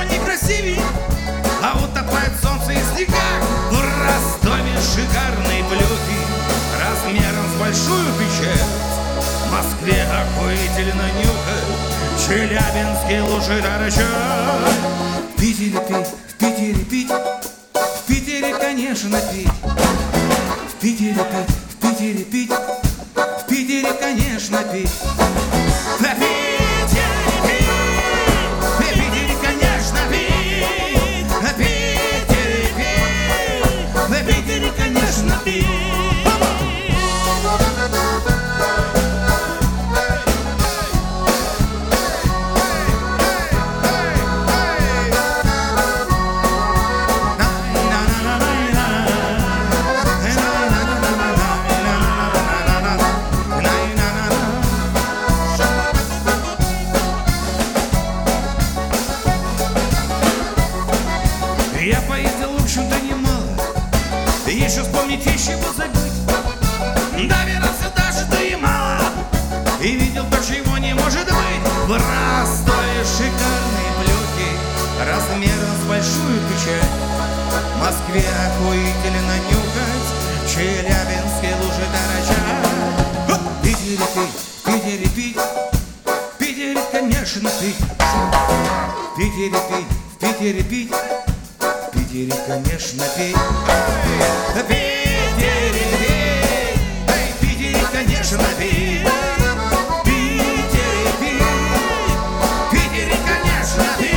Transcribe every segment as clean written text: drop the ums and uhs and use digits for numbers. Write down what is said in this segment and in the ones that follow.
не красивей, а утопает солнце и снега. В Ростове шикарные плюхи размером с большую печать. В Москве охуительно нюхать, в Челябинске лучше торчать. В Питере пить, в Питере пить, в Питере, конечно, пить. В Питере пить, в Питере пить, в Питере, конечно, пить. В Питере пить, в Питере, конечно, пить. В Питере пить, в Питере, конечно, пить. Я поездил, в общем-то, немало, еще вспомнить, еще позабыть. Добирался даже до Ямала и видел то, чего не может быть. В Ростове шикарные плюхи размером с большую печать. В Москве охуительно нюхать, в Челябинске лучше торчать. В Питере пить, в Питере пить, в Питере, конечно, пить. В Питере пить, в Питере пить, в Питере, конечно, пить. В Питере пить, в Питере, конечно, пить. В Питере пить, в Питере, конечно, пить.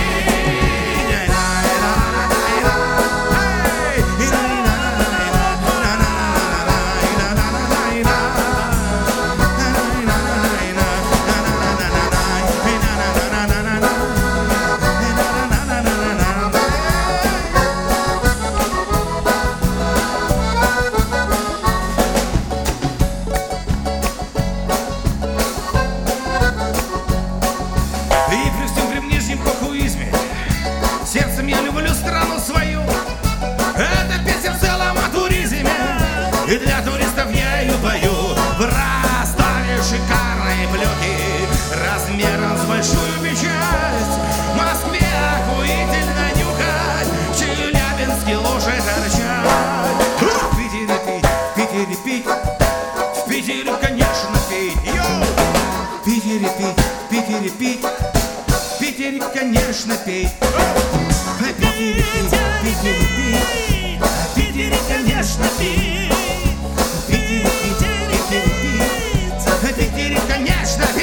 И при всем при внешнем похуизме сердцем я люблю страну свою. Эта песня в целом о туризме, и для туристов я ее пою. В Ростове шикарные плюхи размером с большую печать. В Москве охуительно нюхать, в Челябинске лучше торчать. В Питере пить, в Питере пить, в Питере, конечно, пить. Йоу! В Питере пить, в Питере пить, в Питере, конечно, пить. В Питере пить, в Питере пить, в Питере, конечно, пить. В Питере пить, в Питере пить, в Питере, конечно, пить.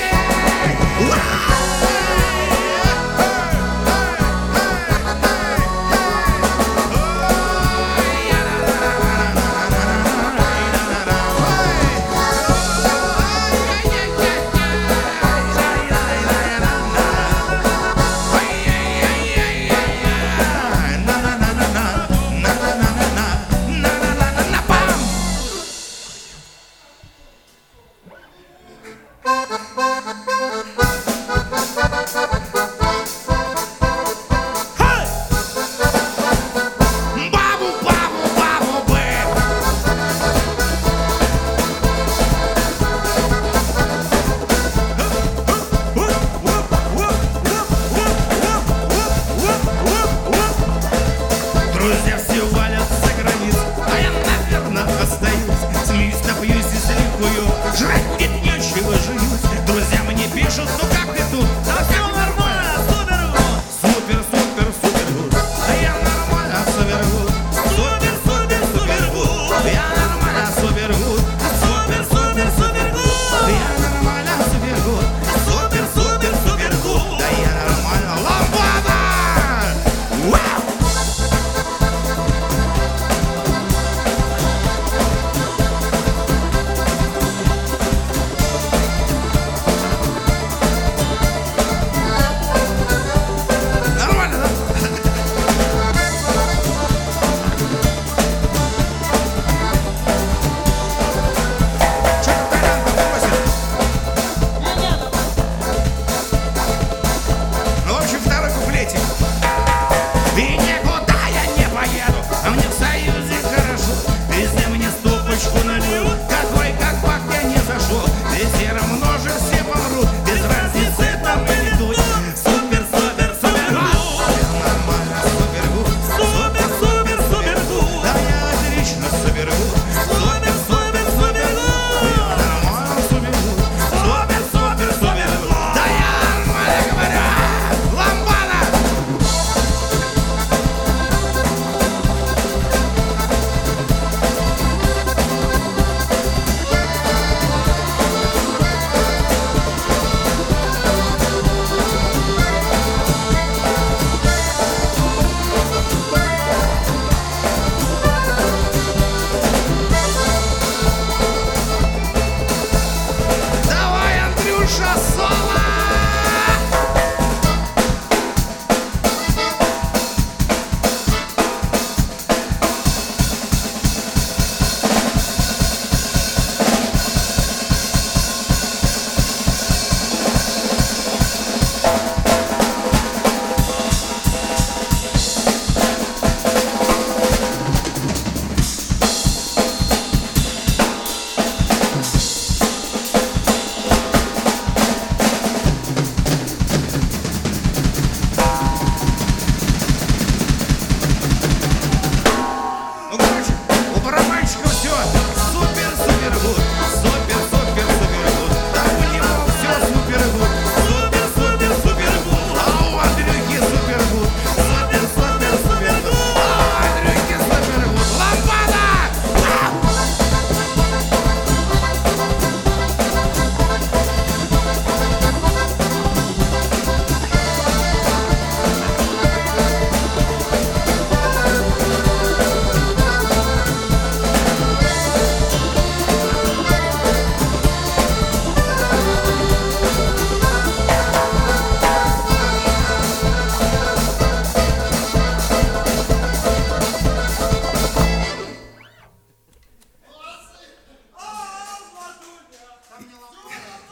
Bam!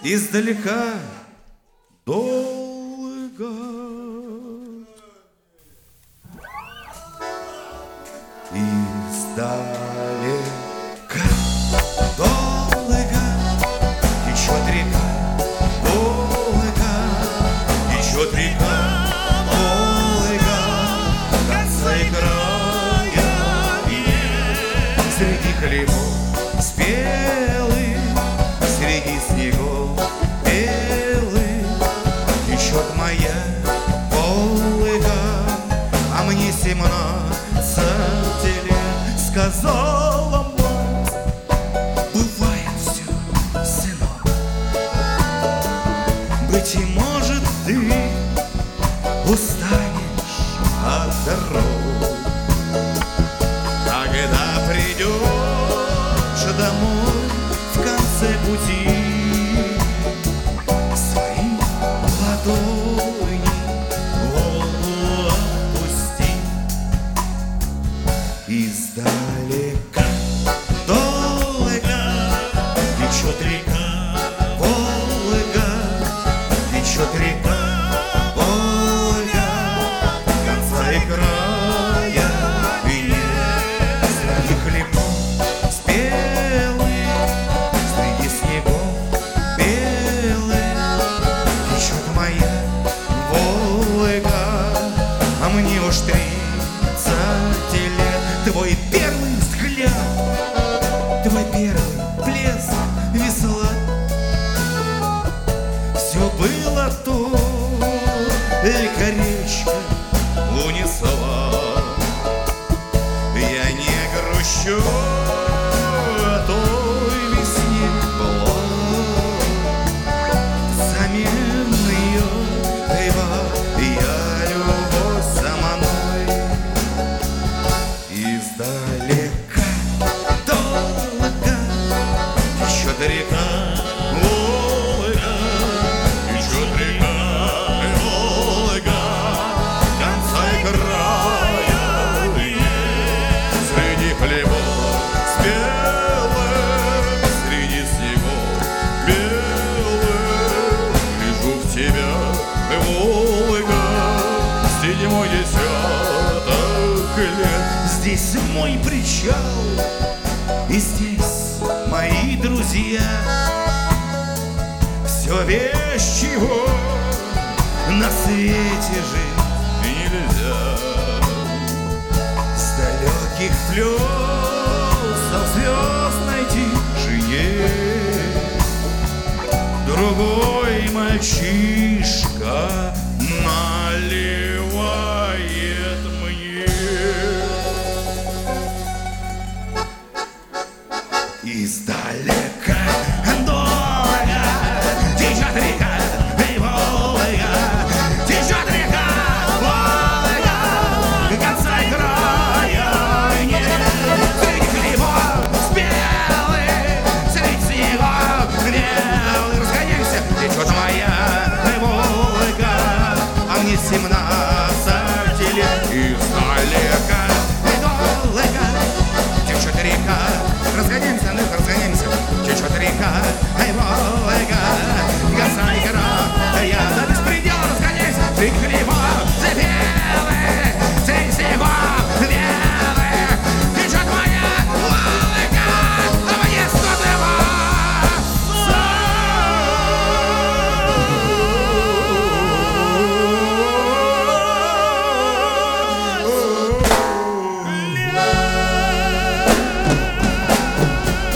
издалека долго. Издалека долго течет река, долго течет река, долго конца и края нет. Среди хлебов спелых, среди снегов белых течет моя Волга, а мне 17 лет. Сказала мать: бывает все, сынок, быть и может ты устанешь от дорог, когда придешь домой в конце пути, свои ладони Волгу отпусти. Издалека долго течет река, Волга, течет река, Волга, конца и края нет. Среди хлебов спелых, среди снегов белых течет моя Волга, а мне уж 30 лет. Твой первый взгляд, твой первый плеск весла, все было только речка унесла. Я не грущу о той весне былой, взамен ее я любовь за мной. Издалека долго течет река, Волга, течет река, Волга, конца и края нет. Среди хлебов спелых, среди снегов белых гляжу в тебя, Волга, седьмой десяток лет. Здесь мой причал, и здесь мои друзья. Все без чего на свете жить нельзя. С далеких плесов звездной тишине другой мальчишка наливает мне. Издалека долго течет река, Волга, течет река, Волга, конца и края нет. Среди хлебов спелых, среди снегов белых разгоняемся, течет моя Волга, а мне 17 лет. Издалека долго течет река, разгоняемся, ну разгоняемся, течет река, Волга, конца и края, до беспредела разгоняемся. Среди хлебов белых, среди снегов белых течет моя Волга, а мне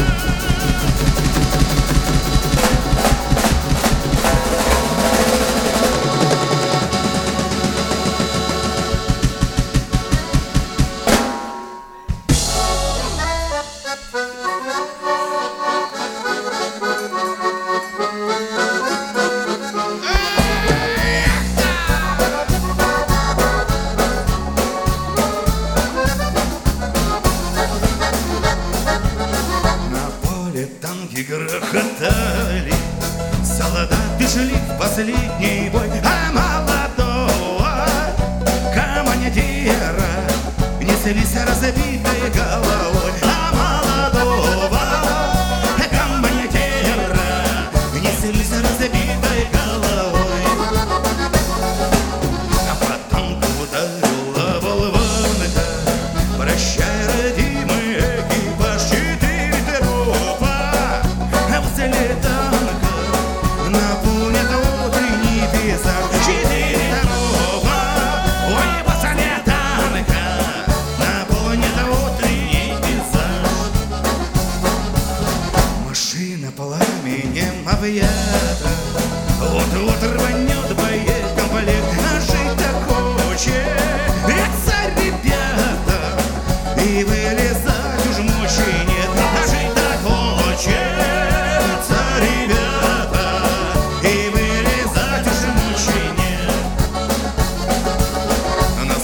120 лет.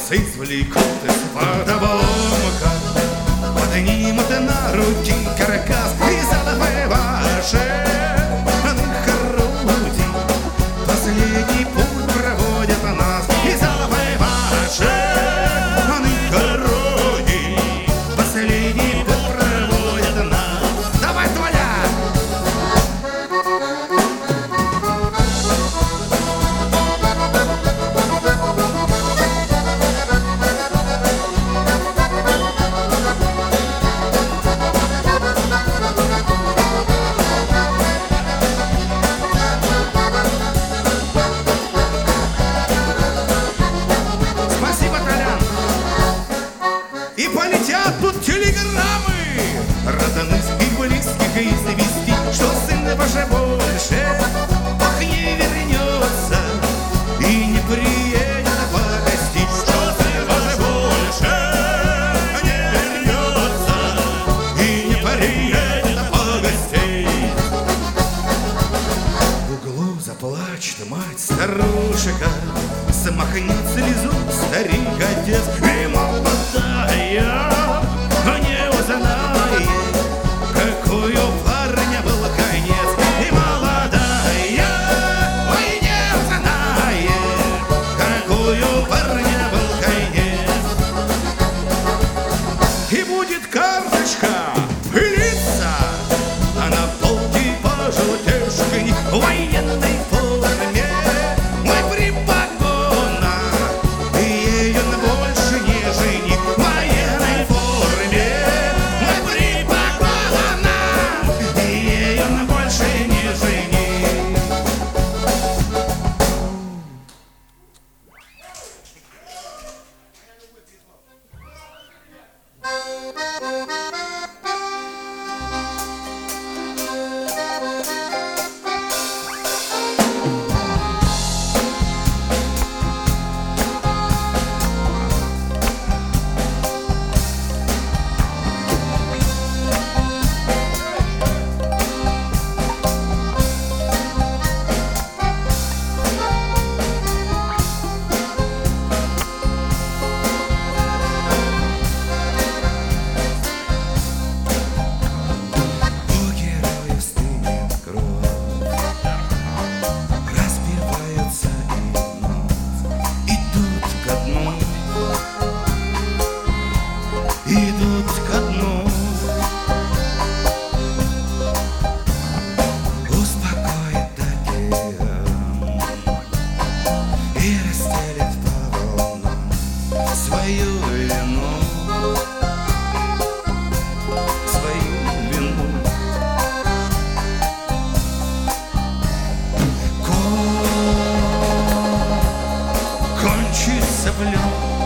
нас извлекут из-под обломка, поднимут на руки каркас и задавай ваши груди. Последний путь проводят нас и задавай ваши груди. Последний путь проводят нас. Давай, Толя! Родных и близких извести, что сын ваш больше ох, не вернется и не приедет погостить, что сын ваш больше не вернется и не приедет погостить. В углу заплачет мать старушка, смахнет слезу старик-отец, и молодая не узнает, какой у парня был конец. И молодая, ой, не узнает, какой у парня был конец. И будет карточка пылиться, а на полке пожелтевшей в военной форме мой при погонах, и ее на больше не жени. В военной форме мой при погонах, и ее на больше не жени. Идут ко дну, успокоит океан и расстелит по волнам свою вину, свою вину. Кончится влюб.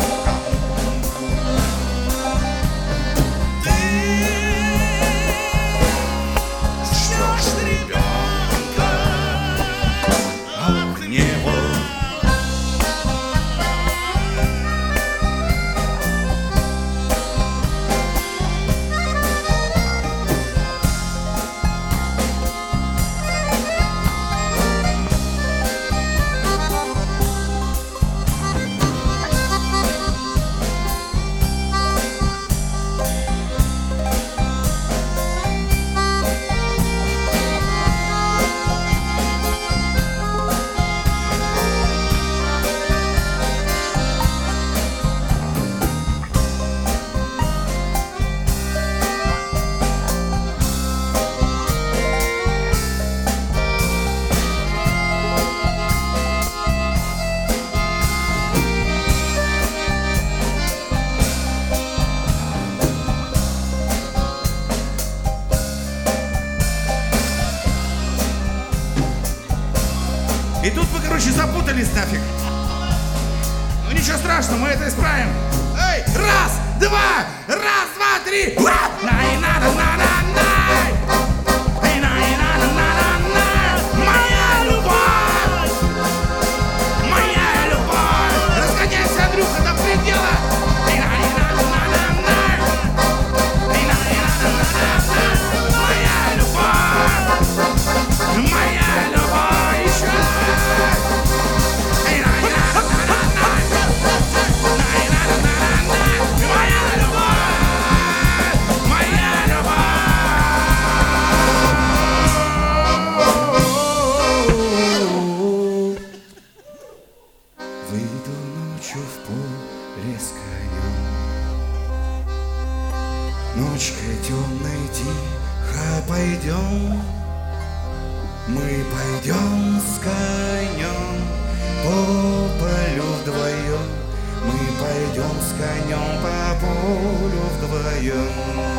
И тут мы, короче, запутались нафиг. Ну ничего страшного, мы это исправим. Эй, раз, два, три. Моя любовь, моя любовь. Разгоняйся, Андрюха, до предела. Моя любовь, моя любовь еще. рисканем. Ночкой темной тихо пойдем, мы пойдем с конем по полю вдвоем, мы пойдем с конем по полю вдвоем,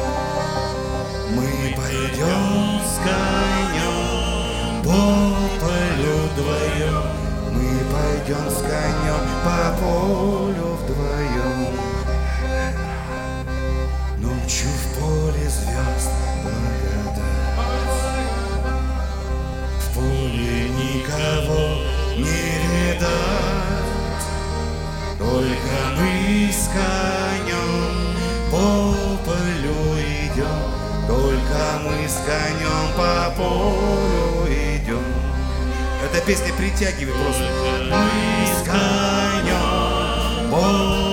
мы пойдем с конем по полю вдвоем, мы пойдем с конем по полю вдвоем. Ночью в поле звезд благодать, в поле никого не видать, только мы с конем по полю идем, только мы с конем по полю идем. Эта песня притягивает просто. Мы с конем по